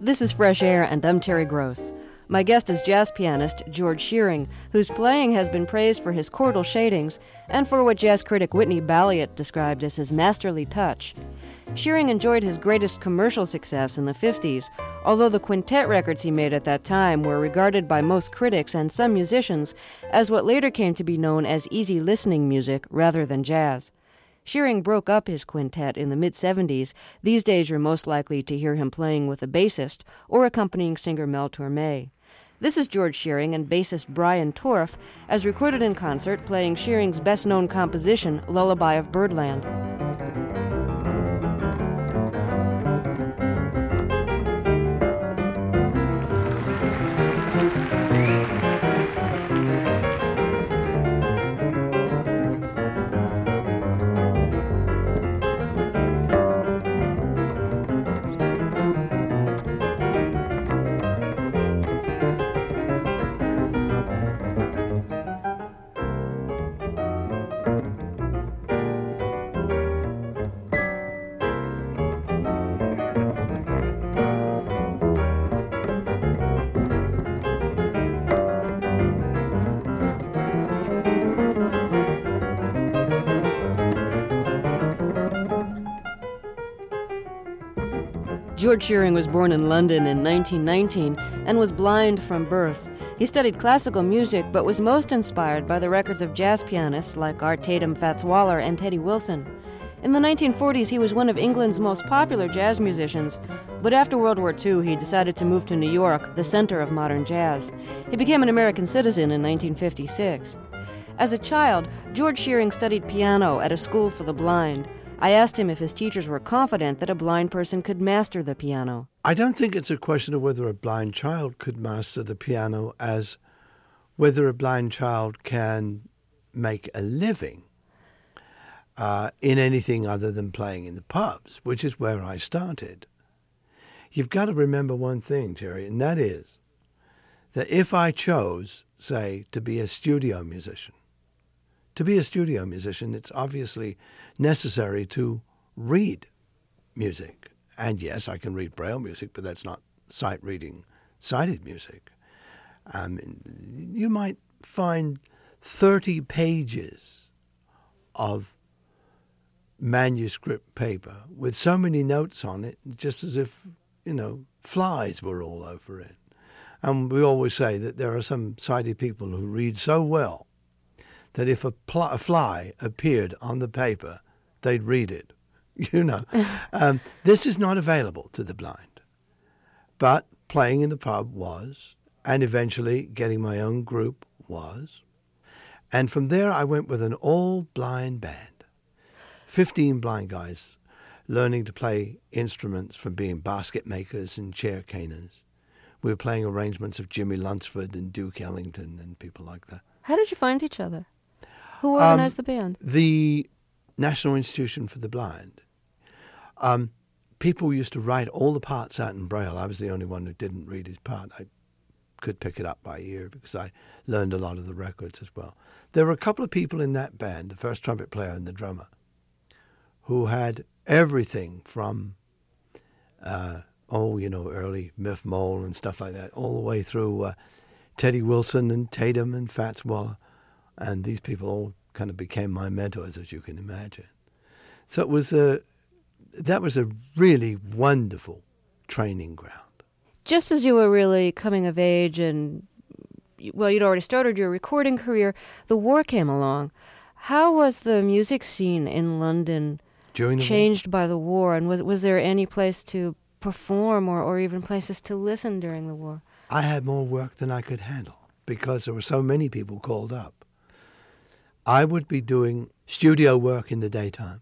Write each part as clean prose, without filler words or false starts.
This is Fresh Air, and I'm Terry Gross. My guest is jazz pianist George Shearing, whose playing has been praised for his chordal shadings and for what jazz critic Whitney Balliet described as his masterly touch. Shearing enjoyed his greatest commercial success in the 50s, although the quintet records he made at that time were regarded by most critics and some musicians as what later came to be known as easy listening music rather than jazz. Shearing broke up his quintet in the mid-'70s. These days you're most likely to hear him playing with a bassist or accompanying singer Mel Torme. This is George Shearing and bassist Brian Torff, as recorded in concert playing Shearing's best-known composition, Lullaby of Birdland. George Shearing was born in London in 1919 and was blind from birth. He studied classical music but was most inspired by the records of jazz pianists like Art Tatum, Fats Waller, and Teddy Wilson. In the 1940s, he was one of England's most popular jazz musicians, but after World War II, he decided to move to New York, the center of modern jazz. He became an American citizen in 1956. As a child, George Shearing studied piano at a school for the blind. I asked him if his teachers were confident that a blind person could master the piano. I don't think it's a question of whether a blind child could master the piano as whether a blind child can make a living in anything other than playing in the pubs, which is where I started. You've got to remember one thing, Terry, and that is that if I chose, say, to be a studio musician, it's obviously necessary to read music. And yes, I can read Braille music, but that's not sight reading sighted music. You might find 30 pages of manuscript paper with so many notes on it, just as if, flies were all over it. And we always say that there are some sighted people who read so well that if a fly appeared on the paper, they'd read it. This is not available to the blind. But playing in the pub was, and eventually getting my own group was. And from there I went with an all-blind band. 15 blind guys learning to play instruments from being basket makers and chair caners. We were playing arrangements of Jimmy Lunceford and Duke Ellington and people like that. How did you find each other? Who organized the band? The National Institution for the Blind. People used to write all the parts out in Braille. I was the only one who didn't read his part. I could pick it up by ear because I learned a lot of the records as well. There were a couple of people in that band, the first trumpet player and the drummer, who had everything from, early Miff Mole and stuff like that, all the way through Teddy Wilson and Tatum and Fats Waller. And these people all kind of became my mentors, as you can imagine. So that was a really wonderful training ground. Just as you were really coming of age and, you'd already started your recording career, the war came along. How was the music scene in London changed by the war? And was there any place to perform or even places to listen during the war? I had more work than I could handle because there were so many people called up. I would be doing studio work in the daytime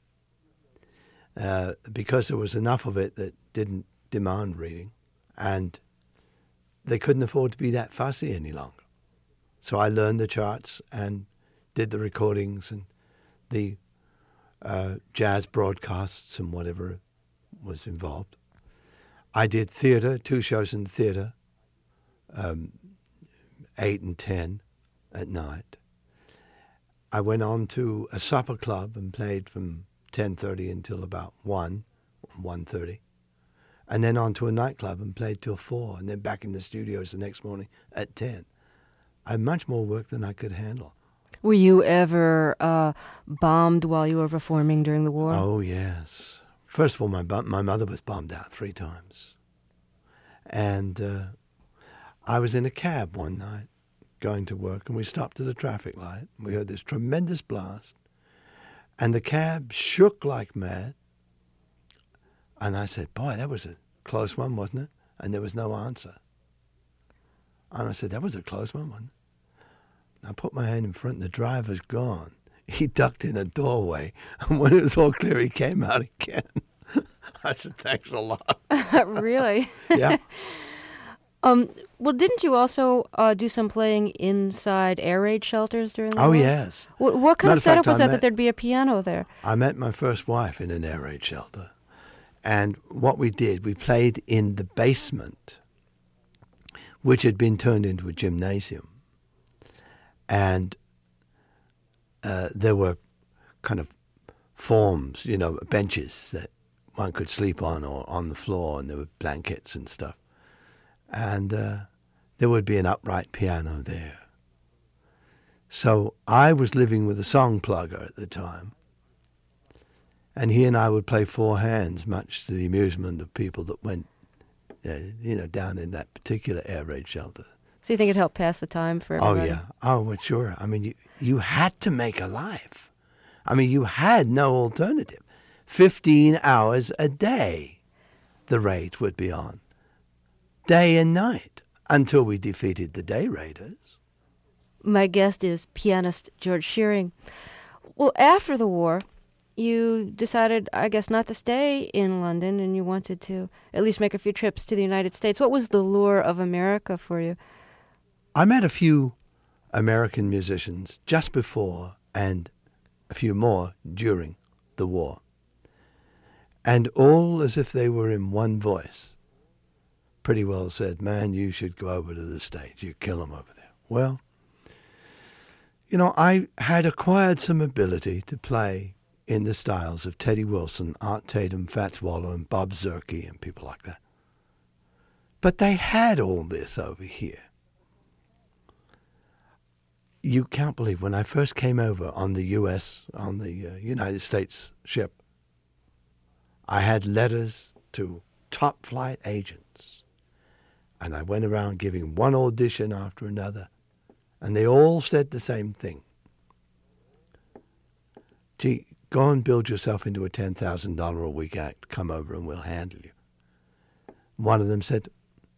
because there was enough of it that didn't demand reading, and they couldn't afford to be that fussy any longer. So I learned the charts and did the recordings and the jazz broadcasts and whatever was involved. I did theater, 2 shows in theater, 8 and 10 at night. I went on to a supper club and played from 10:30 until about 1:30. and then on to a nightclub and played till 4, and then back in the studios the next morning at 10. I had much more work than I could handle. Were you ever bombed while you were performing during the war? Oh, yes. First of all, my mother was bombed out 3 times. And I was in a cab one night going to work, and we stopped at a traffic light. We heard this tremendous blast, and the cab shook like mad. And I said, boy, that was a close one, wasn't it? And there was no answer. And I said, that was a close one, wasn't it? I put my hand in front, and the driver's gone. He ducked in a doorway, and when it was all clear, he came out again. I said, thanks a lot. Really? Yeah. Well, didn't you also do some playing inside air raid shelters during the war? Oh, yes. What kind Matter of of setup fact, was that there'd be a piano there? I met my first wife in an air raid shelter. And what we did, we played in the basement, which had been turned into a gymnasium. And there were kind of forms, benches that one could sleep on or on the floor, and there were blankets and stuff. And there would be an upright piano there. So I was living with a song plugger at the time, and he and I would play 4 hands, much to the amusement of people that went, down in that particular air raid shelter. So you think it helped pass the time for everybody? Oh, yeah. Oh, well, sure. I mean, you had to make a life. I mean, you had no alternative. 15 hours a day the raid would be on, day and night, until we defeated the day raiders. My guest is pianist George Shearing. Well, after the war, you decided, I guess, not to stay in London, and you wanted to at least make a few trips to the United States. What was the lure of America for you? I met a few American musicians just before and a few more during the war. And all as if they were in one voice, pretty well said, man, you should go over to the States. You kill them over there. Well, I had acquired some ability to play in the styles of Teddy Wilson, Art Tatum, Fats Waller, and Bob Zerke, and people like that. But they had all this over here. You can't believe, when I first came over on the United States ship, I had letters to top flight agents, and I went around giving one audition after another, and they all said the same thing. Gee, go and build yourself into a $10,000 a week act. Come over and we'll handle you. One of them said,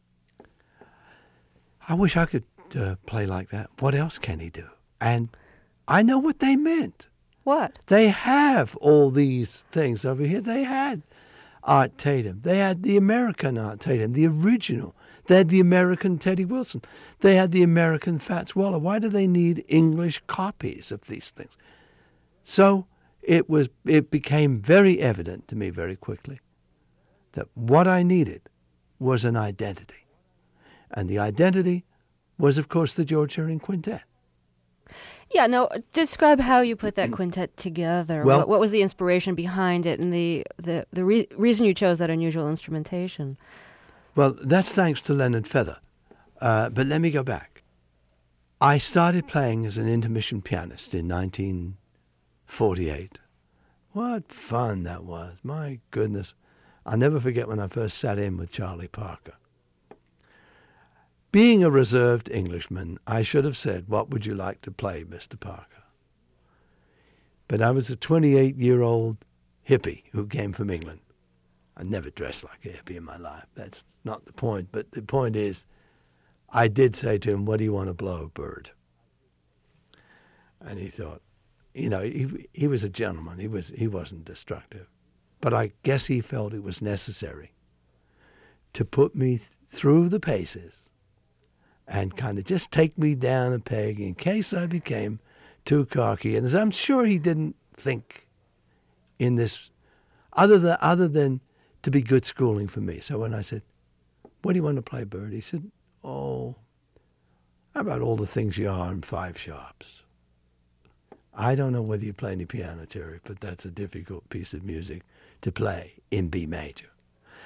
I wish I could play like that. What else can he do? And I know what they meant. What? They have all these things over here. They had Art Tatum. They had the American Art Tatum, the original. They had the American Teddy Wilson. They had the American Fats Waller. Why do they need English copies of these things? So it became very evident to me very quickly that what I needed was an identity. And the identity was, of course, the George Shearing Quintet. Yeah, no, describe how you put that quintet together. Well, what was the inspiration behind it and the reason you chose that unusual instrumentation? Well, that's thanks to Leonard Feather. But let me go back. I started playing as an intermission pianist in 1948. What fun that was. My goodness. I'll never forget when I first sat in with Charlie Parker. Being a reserved Englishman, I should have said, what would you like to play, Mr. Parker? But I was a 28-year-old hippie who came from England. I never dressed like a hippie in my life. That's not the point. But the point is, I did say to him, what do you want to blow, Bird? And he thought, he was a gentleman. He wasn't destructive. But I guess he felt it was necessary to put me through the paces and kind of just take me down a peg in case I became too cocky. And as I'm sure he didn't think in this, other than to be good schooling for me. So when I said, what do you want to play, Bird? He said, how about all the things you are in 5 sharps? I don't know whether you play any piano, Terry, but that's a difficult piece of music to play in B major.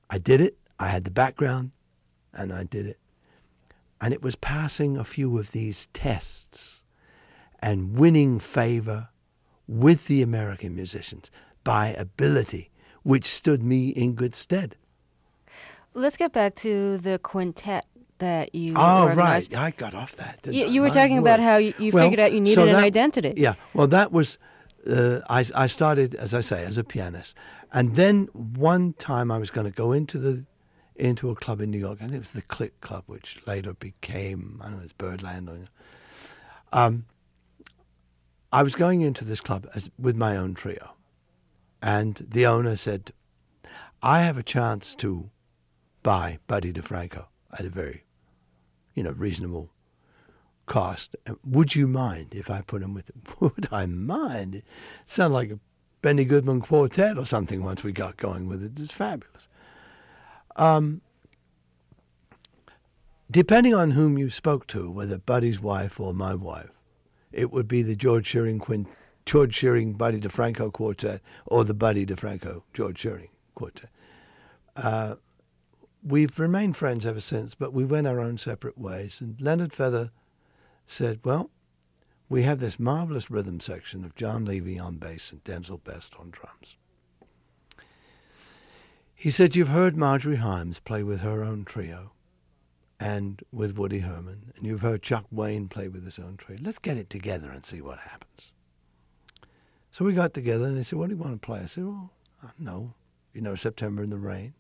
I did it. I had the background, and I did it. And it was passing a few of these tests and winning favor with the American musicians by ability, which stood me in good stead. Let's get back to the quintet that you Oh, organized. right. I got off that, didn't I? You were My talking about word. how you figured out you needed an identity. Yeah. Well, that was, I started, as I say, as a pianist. And then one time I was going to go into a club in New York. I think it was the Click Club, which later became, I don't know, it's Birdland. I was going into this club with my own trio. And the owner said, I have a chance to buy Buddy DeFranco at a very, reasonable cost. Would you mind if I put him with him? Would I mind? It sounded like a Benny Goodman quartet or something once we got going with it. It's fabulous. Depending on whom you spoke to, whether Buddy's wife or my wife, it would be the George Shearing Buddy DeFranco quartet or the Buddy DeFranco George Shearing quartet. We've remained friends ever since, but we went our own separate ways. And Leonard Feather said, well, we have this marvelous rhythm section of John Levy on bass and Denzel Best on drums. He said, you've heard Marjorie Himes play with her own trio and with Woody Herman, and you've heard Chuck Wayne play with his own trio. Let's get it together and see what happens. So we got together, and they said, what do you want to play? I said, well, I don't know, September in the Rain.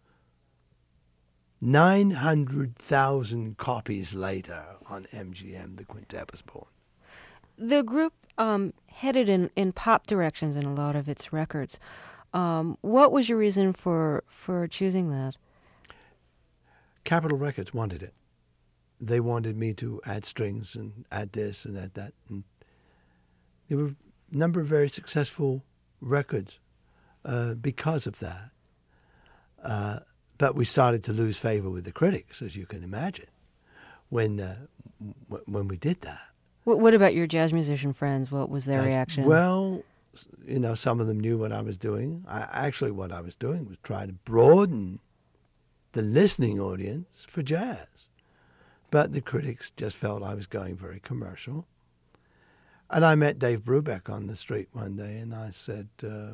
900,000 copies later on MGM, the quintet was born. The group headed in pop directions in a lot of its records. What was your reason for choosing that? Capitol Records wanted it. They wanted me to add strings and add this and add that. And there were a number of very successful records because of that. But we started to lose favor with the critics, as you can imagine, when we did that. What about your jazz musician friends? What was their reaction? Well, some of them knew what I was doing. What I was doing was try to broaden the listening audience for jazz. But the critics just felt I was going very commercial. And I met Dave Brubeck on the street one day, and I said,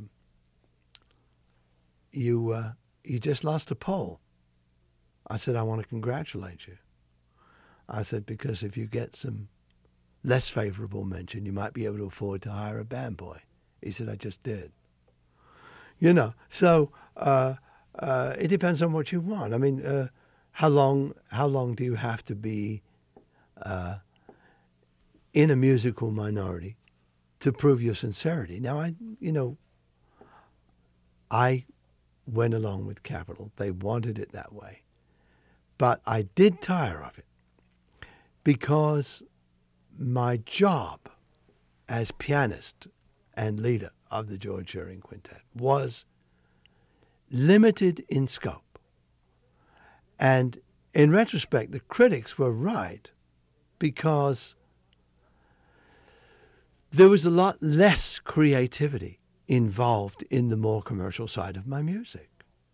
you just lost a poll. I said, I want to congratulate you. I said, because if you get some less favorable mention, you might be able to afford to hire a band boy. He said, I just did. So it depends on what you want. I mean, how long do you have to be in a musical minority to prove your sincerity? Now, I went along with Capitol. They wanted it that way. But I did tire of it because my job as pianist and leader of the George Shearing Quintet was limited in scope. And in retrospect, the critics were right because there was a lot less creativity involved in the more commercial side of my music.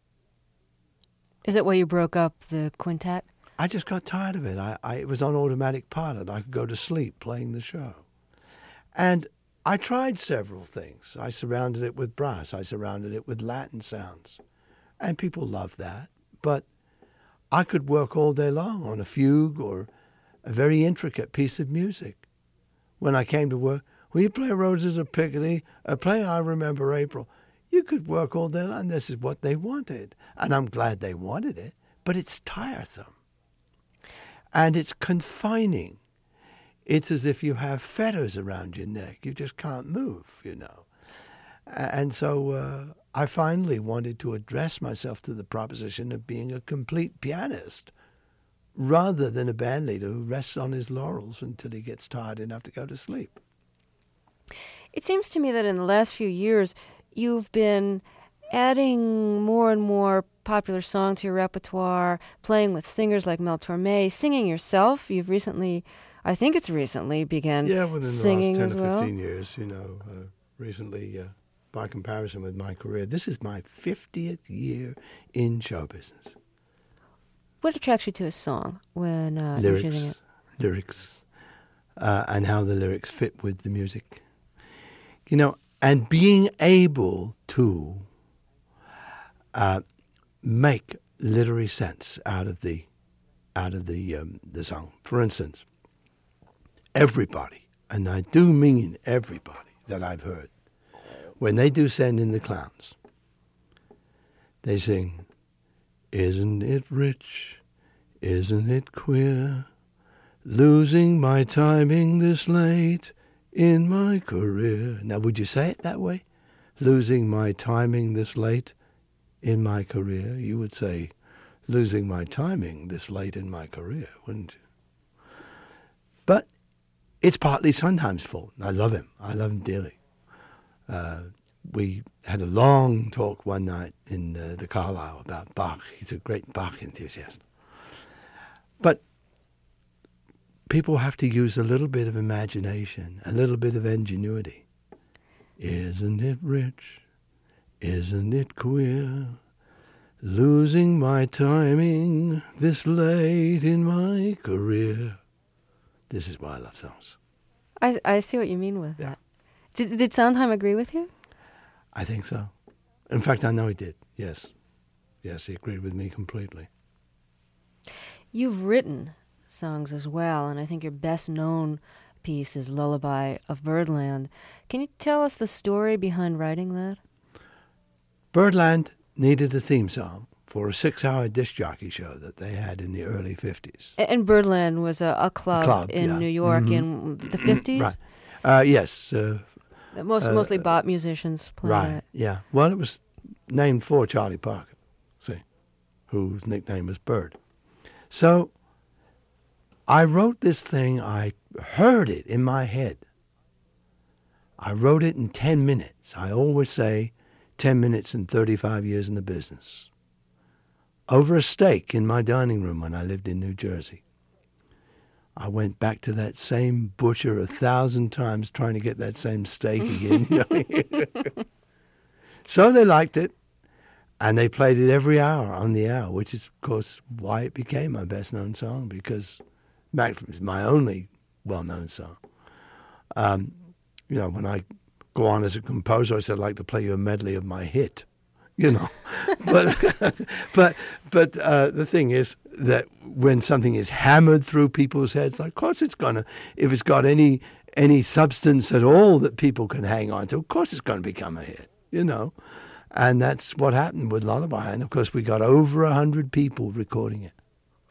Is that why you broke up the quintet? I just got tired of it. It was on automatic pilot. I could go to sleep playing the show. And I tried several things. I surrounded it with brass. I surrounded it with Latin sounds. And people loved that. But I could work all day long on a fugue or a very intricate piece of music. When I came to work, will you play Roses of Picardy? Play I Remember April. You could work all day long. This is what they wanted. And I'm glad they wanted it. But it's tiresome. And it's confining. It's as if you have fetters around your neck. You just can't move, And so I finally wanted to address myself to the proposition of being a complete pianist rather than a band leader who rests on his laurels until he gets tired enough to go to sleep. It seems to me that in the last few years, you've been adding more and more popular songs to your repertoire, playing with singers like Mel Torme, singing yourself. You've recently, I think it's recently, began within singing the last 10 as or well. 15 years, recently by comparison with my career. This is my 50th year in show business. What attracts you to a song when you're choosing it? Lyrics, and how the lyrics fit with the music. You know, and being able to make literary sense out of the song. For instance, everybody, and I do mean everybody that I've heard, when they do Send in the Clowns, they sing, "Isn't it rich? Isn't it queer? Losing my timing this late in my career." Now, would you say it that way? Losing my timing this late in my career? You would say, losing my timing this late in my career, wouldn't you? But it's partly Sondheim's fault. I love him. I love him dearly. We had a long talk one night in the Carlisle about Bach. He's a great Bach enthusiast. But people have to use a little bit of imagination, a little bit of ingenuity. Isn't it rich? Isn't it queer? Losing my timing this late in my career. This is why I love songs. I see what you mean with that. Did Sondheim agree with you? I think so. In fact, I know he did, yes. Yes, he agreed with me completely. You've written songs as well, and I think your best-known piece is Lullaby of Birdland. Can you tell us the story behind writing that? Birdland needed a theme song for a 6-hour disc jockey show that they had in the early 50s. And Birdland was a club in New York in the 50s? Right. Yes. Mostly bop musicians played right, it. Yeah. Well, it was named for Charlie Parker, whose nickname was Bird. So I wrote this thing. I heard it in my head. I wrote it in 10 minutes. I always say 10 minutes and 35 years in the business. Over a steak in my dining room when I lived in New Jersey. I went back to that same butcher 1,000 times trying to get that same steak again. So they liked it, and they played it every hour on the hour, which is, of course, why it became my best-known song, because it was my only well-known song. When I go on as a composer, I said, I'd like to play you a medley of my hit, But the thing is that when something is hammered through people's heads, of course it's gonna. If it's got any substance at all that people can hang on to, of course it's going to become a hit. And that's what happened with Lullaby. And of course, we got over 100 people recording it.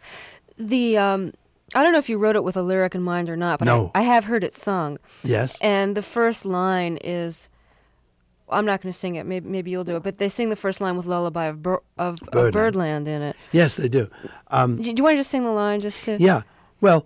I don't know if you wrote it with a lyric in mind or not, but no. I have heard it sung. Yes. And the first line is, I'm not going to sing it, maybe you'll do it, but they sing the first line with Lullaby of Birdland in it. Yes, they do. Do you want to just sing the line just to... Yeah. Well,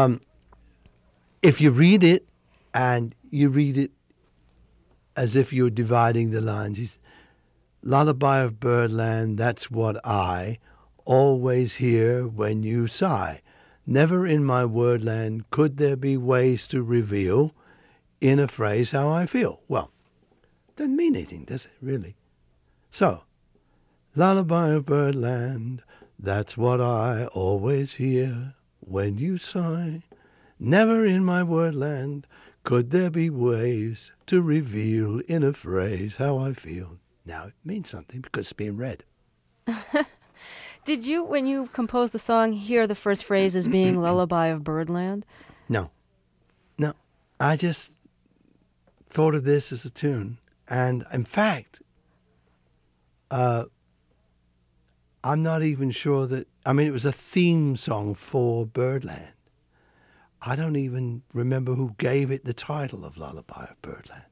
if you read it, and you read it as if you're dividing the lines, Lullaby of Birdland, that's what I always hear when you sigh. Never in my wordland could there be ways to reveal in a phrase how I feel. Well, doesn't mean anything, does it, really? So, Lullaby of Birdland, that's what I always hear when you sigh. Never in my wordland could there be ways to reveal in a phrase how I feel. Now, it means something because it's being read. Did you, when you composed the song, hear the first phrase as being Lullaby of Birdland? No. I just thought of this as a tune. And, in fact, I'm not even sure that... it was a theme song for Birdland. I don't even remember who gave it the title of Lullaby of Birdland.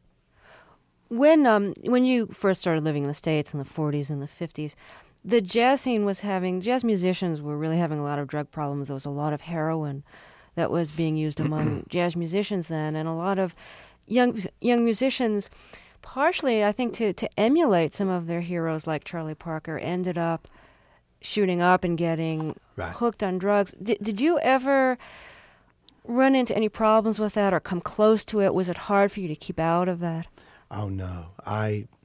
When you first started living in the States in the 40s and the 50s, the jazz scene jazz musicians were really having a lot of drug problems. There was a lot of heroin that was being used among jazz musicians then, and a lot of young musicians, partially, I think, to emulate some of their heroes like Charlie Parker, ended up shooting up and getting hooked on drugs. Did you ever run into any problems with that or come close to it? Was it hard for you to keep out of that? Oh, no. I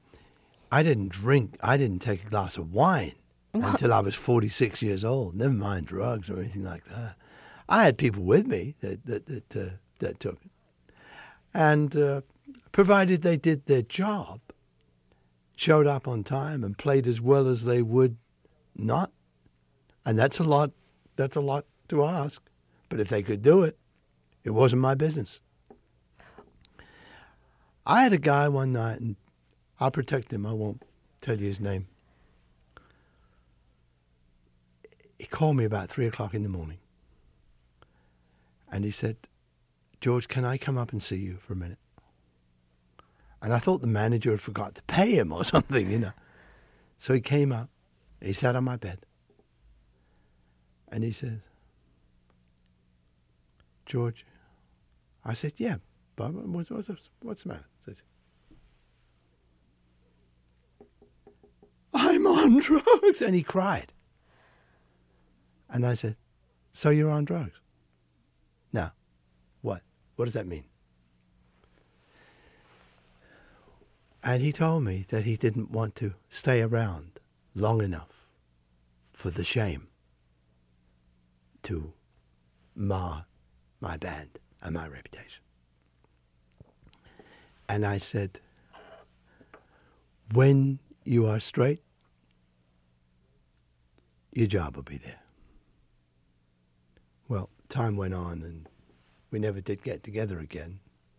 I didn't drink. I didn't take a glass of wine until I was 46 years old. Never mind drugs or anything like that. I had people with me that took it. And provided they did their job, showed up on time and played as well as they would not. And that's a lot to ask. But if they could do it, it wasn't my business. I had a guy one night, and I'll protect him. I won't tell you his name. He called me about 3 o'clock in the morning. And he said, George, can I come up and see you for a minute? And I thought the manager had forgot to pay him or something, you know. So he came up. He sat on my bed. And he said, George, I said, yeah, Bob, what's the matter? He said, I'm on drugs. And he cried. And I said, so you're on drugs? Now, what? What does that mean? And he told me that he didn't want to stay around long enough for the shame to mar my band and my reputation. And I said, when you are straight, your job will be there. Well, time went on and we never did get together again.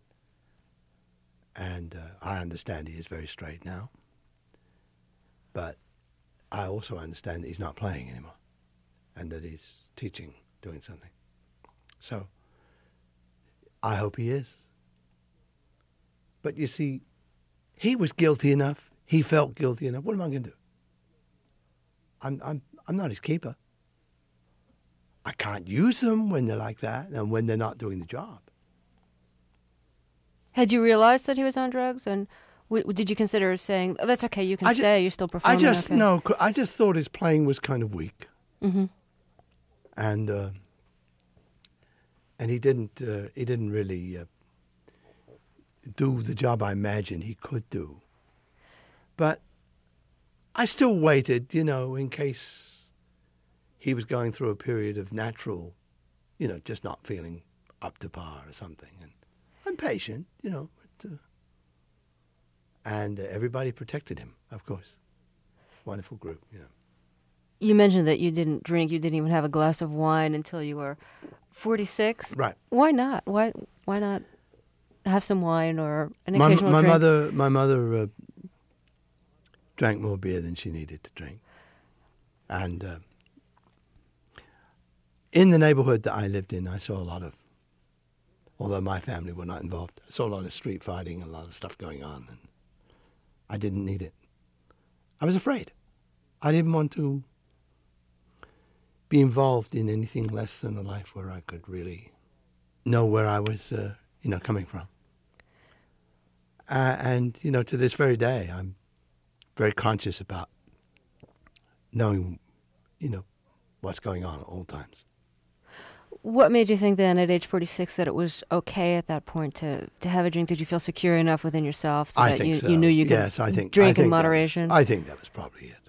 And I understand he is very straight now. But I also understand that he's not playing anymore and that he's teaching, doing something. So I hope he is. But you see, he was guilty enough. He felt guilty enough. What am I going to do? I'm not his keeper. I can't use them when they're like that and when they're not doing the job. Had you realized that he was on drugs? And did you consider saying, oh, that's okay, you can stay, you're still performing? No, I just thought his playing was kind of weak. Mm-hmm. And he didn't really do the job I imagined he could do. But I still waited, in case he was going through a period of natural, just not feeling up to par or something. And I'm patient, but, and everybody protected him, of course. Wonderful group, You mentioned that you didn't drink, you didn't even have a glass of wine until you were 46. Right. Why not? Why not have some wine or an occasional drink? My mother drank more beer than she needed to drink. And in the neighborhood that I lived in, I saw a lot of, although my family were not involved, I saw a lot of street fighting and a lot of stuff going on. And I didn't need it. I was afraid. I didn't want to be involved in anything less than a life where I could really know where I was, coming from. And, to this very day, I'm very conscious about knowing, what's going on at all times. What made you think then at age 46 that it was okay at that point to have a drink? Did you feel secure enough within yourself so that you knew you could drink in moderation? I think that was probably it,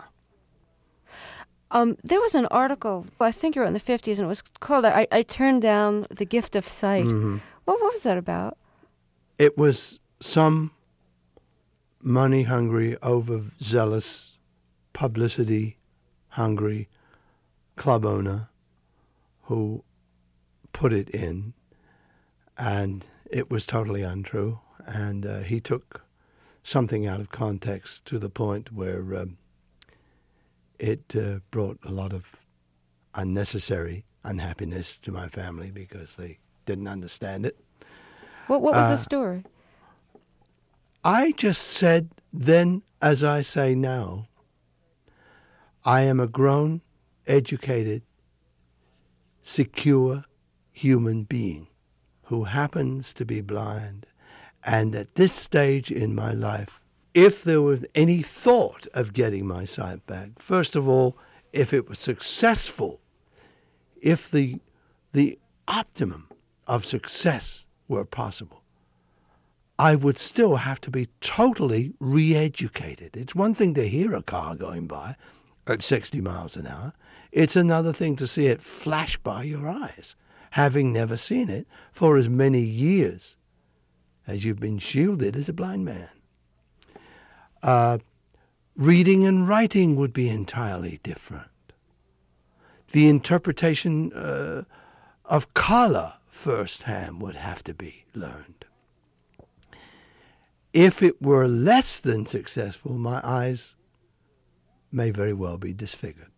yeah. There was an article, I think you were in the 50s, and it was called I Turned Down the Gift of Sight. Mm-hmm. What was that about? It was some money-hungry, overzealous, publicity-hungry club owner who put it in, and it was totally untrue. And he took something out of context to the point where it brought a lot of unnecessary unhappiness to my family because they didn't understand it. What was the story? I just said then, as I say now, I am a grown, educated, secure human being who happens to be blind. And at this stage in my life, if there was any thought of getting my sight back, first of all, if it was successful, if the optimum of success were possible, I would still have to be totally re-educated. It's one thing to hear a car going by at 60 miles an hour. It's another thing to see it flash by your eyes, having never seen it for as many years as you've been shielded as a blind man. Reading and writing would be entirely different. The interpretation of color firsthand would have to be learned. If it were less than successful, my eyes may very well be disfigured.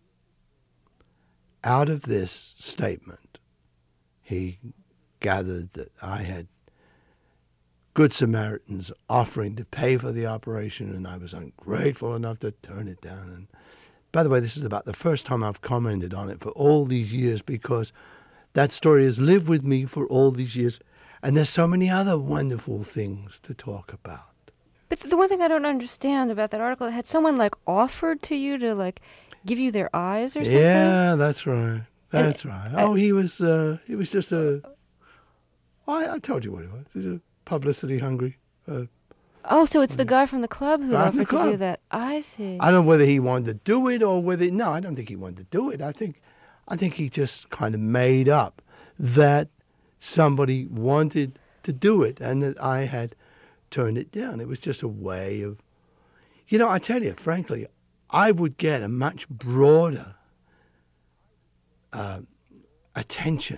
Out of this statement, he gathered that I had Good Samaritans offering to pay for the operation, and I was ungrateful enough to turn it down. And by the way, this is about the first time I've commented on it for all these years, because that story has lived with me for all these years, and there's so many other wonderful things to talk about. But the one thing I don't understand about that article, had someone offered to you to give you their eyes or something? Yeah, that's right. That's right. He was just a. I told you what he was. He was a publicity hungry. So it's the guy from the club who offered to do that. I see. I don't know whether he wanted to do it or whether. No, I don't think he wanted to do it. I think he just kind of made up that somebody wanted to do it and that I had turned it down. It was just a way of, I tell you, frankly, I would get a much broader attention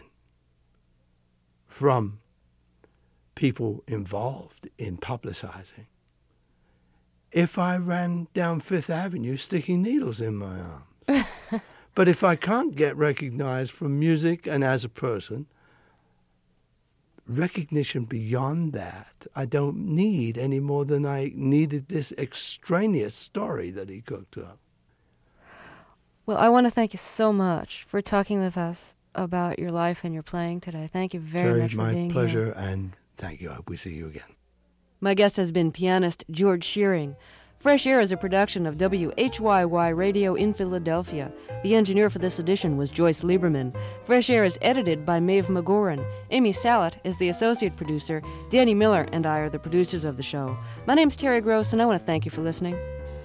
from people involved in publicizing if I ran down Fifth Avenue sticking needles in my arms. But if I can't get recognized for music and as a person, recognition beyond that, I don't need any more than I needed this extraneous story that he cooked up. Well, I want to thank you so much for talking with us about your life and your playing today. Thank you very much for being here. My pleasure, and thank you. I hope we see you again. My guest has been pianist George Shearing. Fresh Air is a production of WHYY Radio in Philadelphia. The engineer for this edition was Joyce Lieberman. Fresh Air is edited by Maeve McGoran. Amy Salat is the associate producer. Danny Miller and I are the producers of the show. My name's Terry Gross, and I want to thank you for listening.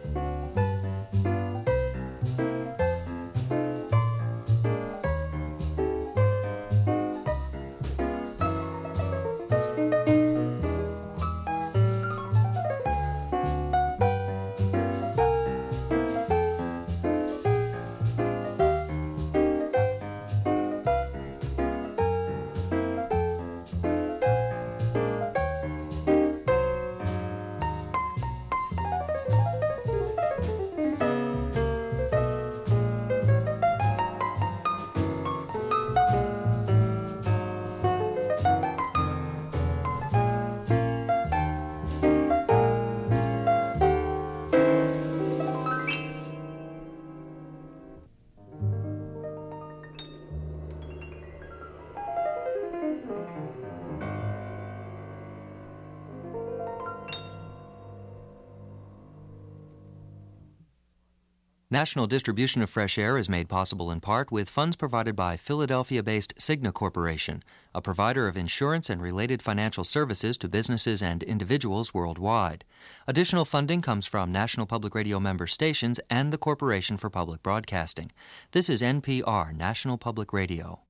National distribution of Fresh Air is made possible in part with funds provided by Philadelphia-based Cigna Corporation, a provider of insurance and related financial services to businesses and individuals worldwide. Additional funding comes from National Public Radio member stations and the Corporation for Public Broadcasting. This is NPR, National Public Radio.